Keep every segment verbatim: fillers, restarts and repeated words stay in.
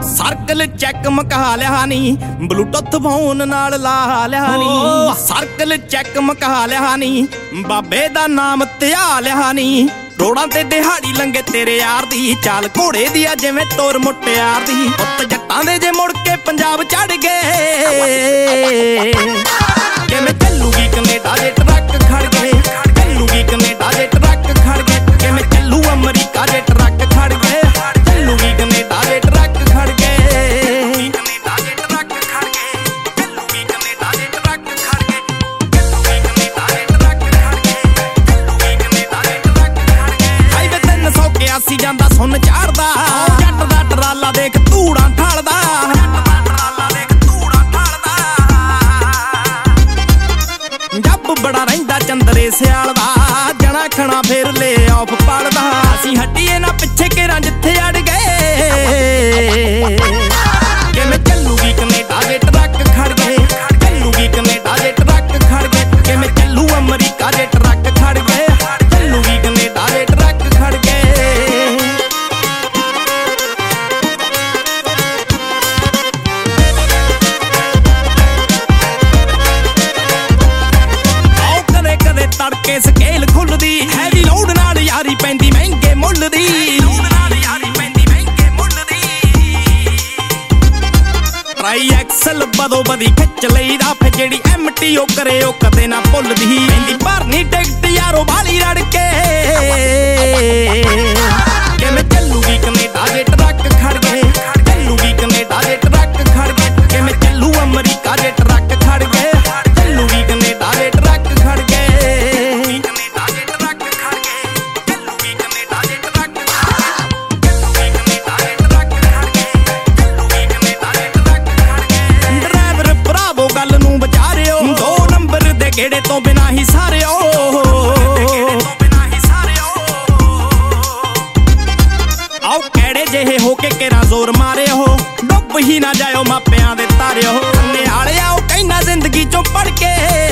Circle check ਮਕਾ ਲਿਆ ਨੀ, Bluetooth phone ਨਾਲ ਲਾ ਲਿਆ ਨੀ। ਸਰਕਲ ਚੈੱਕ ਮਕਾ ਲਿਆ ਨੀ, ਬਾਬੇ ਦਾ ਨਾਮ ਧਿਆ ਲਿਆ ਨੀ। ਰੋੜਾਂ ਤੇ ਦਿਹਾੜੀ ਲੰਗੇ ਤੇਰੇ ਯਾਰ ਦੀ, ਚਾਲ ਘੋੜੇ ਦੀ ਆ ਜਿਵੇਂ ਤੋਰ ਮੁਟਿਆਰ ਦੀ। ਪੁੱਤ ਜੱਟਾਂ ਦੇ ਜੇ ਮੁੜ ਕੇ ਪੰਜਾਬ ਚੜ ਗਏ, ਕਿਵੇਂ ਚੱਲੂਗੀ ਕਨੇਡਾ ਦੇ ਟਰੱਕ ਖੜ ਗਏ। ਚੱਲੂਗੀ ਕਨੇਡਾ ਦੇ ਟਰੱਕ ਖੜ ਗਏ, ਕਿਵੇਂ ਚੱਲੂ ਅਮਰੀਕਾ ਦੇ ਟਰੱਕ ਖੜ ਗਏ। ਚੱਲੂਗੀ ਕਨੇਡਾ ਦੇ ਟਰੱਕ ਖੜ ਗਏ, ਕਨੇਡਾ ਦੇ ਟਰੱਕ ਖੜ ਗਏ। ਚੱਲੂਗੀ ਕਨੇਡਾ ਦੇ ਟਰੱਕ ਖੜ ਗਏ, ਚੱਲੂਗੀ ਕਨੇਡਾ ਦੇ ਟਰੱਕ ਖੜ ਗਏ। ਚੱਲੂਗੀ ਕਨੇਡਾ ਦੇ ਟਰੱਕ ਖੜ ਗਏ। ਹਾਈਵੇ ਤਿੰਨ ਸੌ ਇਕਿਆਸੀ ਜਾਂਦਾ ਸੁਣ ਚਾੜਦਾ, ਜੱਟ ਦਾ ਟਰਾਲਾ ਦੇਖ ਧੂੜਾਂ ਠਾਲਦਾ। ਬੜਾ ਰਹਿੰਦਾ ਚੰਦਰੇ ਸਿਆਲ ਦਾ, ਜਣਾ ਖਣਾ ਫੇਰ ਲੈ ਆਫ ਪੜਦਾ। ਅਸੀਂ ਹੱਟੀਏ ਨਾ ਪਿੱਛੇ ਘੇਰਾਂ ਜਿੱਥੇ ਅੜ ਗਏ, ਕਿਵੇਂ ਚੱਲੂਗੀ ਕਨੇਡਾ ਦੇ ਟਰੱਕ ਖੜ ਗਏ। ਚੱਲੂਗੀ ਕਨੇਡਾ ਦੇ ਟਰੱਕ ਖੜ ਗਏ, ਕਿਵੇਂ ਚੱਲੂ ਅਮਰੀਕਾ ਦੇ ਟਰੱਕ ਖੜ ਗਏ। ਚੱਲੂਗੀ ਕਨੇਡਾ ਦੇ ਟਰੱਕ ਖੜ ਗਏ। ਤੜਕੇ ਸਕੇਲ ਖੁੱਲਦੀ, ਹੈਵੀ ਲੋਡ ਨਾਲ ਯਾਰੀ ਪੈਂਦੀ ਮਹਿੰਗੇ ਮੁੱਲ ਦੀ। ਟਰਾਈ ਐਕਸਲ ਬਦੋ ਬਦੀ ਖਿੱਚ ਲਈਦਾ, ਫੇ ਜਿਹੜੀ ਐਮ ਟੀ ਓ ਕਰੇ ਉਹ ਕਦੇ ਨਾ ਭੁੱਲਦੀ। ਪੈਂਦੀ ਭਰਨੀ ਟਿਕਟ ਯਾਰੋ ਬਾਲੀ ਰੜ ਕੇ, ਕਿਵੇਂ ਚੱਲੂਗੀ ਕਨੇਡਾ ਦੇ ਟਰੱਕ ਖੜ ਗਏ। ਚੱਲੂਗੀ ਕਨੇਡਾ ਦੇ ਟਰੱਕ ਖੜ ਗਏ, ਕਿਵੇਂ ਚੱਲੂ ਅਮਰੀਕਾ ਦੇ ਟਰੱਕ ਖੜ ਗਏ। ਚੱਲੂਗੀ ਕਨੇਡਾ ਦੇ ਟਰੱਕ ਖੜ ਗਏ। ਗੇੜੇ ਤੋਂ ਬਿਨਾ ਹੀ ਸਾਰਿਓ, ਆਓ ਕਿਹੜੇ ਜਿਹੇ ਹੋ ਕੇ ਕਿਹੜਾ ਜ਼ੋਰ ਮਾਰਿਓ। ਡੁੱਬ ਹੀ ਨਾ ਜਾਇਓ ਮਾਪਿਆਂ ਦੇ ਤਾਰਿਓ, ਨਿਆਲਿਆ ਉਹ ਕਹਿਣਾ ਜ਼ਿੰਦਗੀ ਚੋਂ ਪੜ ਕੇ।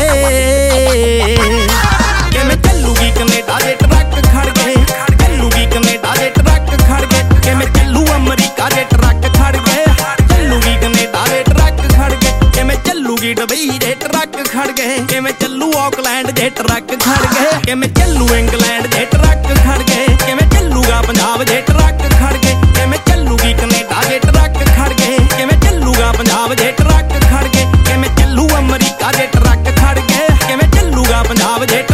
ਕਿਵੇਂ ਚੱਲੂਗੀ ਕਨੇਡਾ ਦੇ ਟਰੱਕ ਖੜ ਗਏ। ਚੱਲੂਗੀ ਕਨੇਡਾ ਦੇ ਟਰੱਕ ਖੜ ਗਏ, ਕਿਵੇਂ ਚੱਲੂ ਅਮਰੀਕਾ ਦੇ ਟਰੱਕ ਖੜ ਗਏ। ਚੱਲੂਗੀ ਕਨੇਡਾ ਦੇ ਟਰੱਕ ਖੜ ਗਏ, ਕਿਵੇਂ ਚੱਲੂਗੀ ਦੁਬਈ ਦੇ ਟਰੱਕ ਖੜ ਗਏ। ਕਿਵੇਂ ਚੱਲੂ ਆਕਲੈਂਡ ਦੇ ਟਰੱਕ ਖੜ ਗਏ, ਕਿਵੇਂ ਚੱਲੂ ਇੰਗਲੈਂਡ ਦੇ ਟਰੱਕ ਖੜ ਗਏ। ਕਿਵੇਂ ਚੱਲੂਗਾ ਪੰਜਾਬ ਦੇ ਟਰੱਕ ਖੜ ਗਏ, ਕਿਵੇਂ ਚੱਲੂਗੀ ਕਨੇਡਾ ਦੇ ਟਰੱਕ ਖੜ ਗਏ। ਕਿਵੇਂ ਚੱਲੂਗਾ ਪੰਜਾਬ ਦੇ ਟਰੱਕ ਖੜ ਗਏ, ਕਿਵੇਂ ਚੱਲੂ ਅਮਰੀਕਾ ਦੇ ਟਰੱਕ ਖੜ ਗਏ। ਕਿਵੇਂ ਚੱਲੂਗਾ ਪੰਜਾਬ ਦੇ